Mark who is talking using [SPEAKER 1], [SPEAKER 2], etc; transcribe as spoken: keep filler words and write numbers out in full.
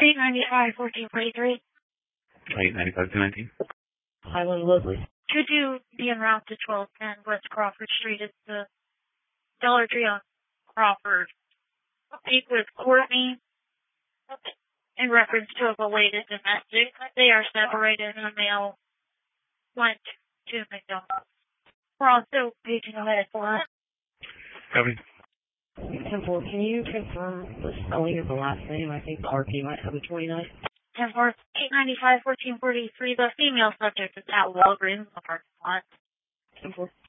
[SPEAKER 1] eight ninety-five, fourteen forty-three.
[SPEAKER 2] eight ninety-five, two nineteen.
[SPEAKER 3] Highland Leslie.
[SPEAKER 1] Could you be en route to twelve ten West Crawford Street? It's the Dollar Tree on Crawford. Speak with Courtney in reference to a belated domestic. They are separated and a male went to McDonald's. We're also paging a medical line.
[SPEAKER 2] Copy.
[SPEAKER 3] Temple, can you confirm the spelling of the last name? I think R P might have a twenty-nine.
[SPEAKER 1] Temple, eight ninety-five, fourteen forty-three. The female subject is at Walgreens in the parking lot.
[SPEAKER 3] Temple.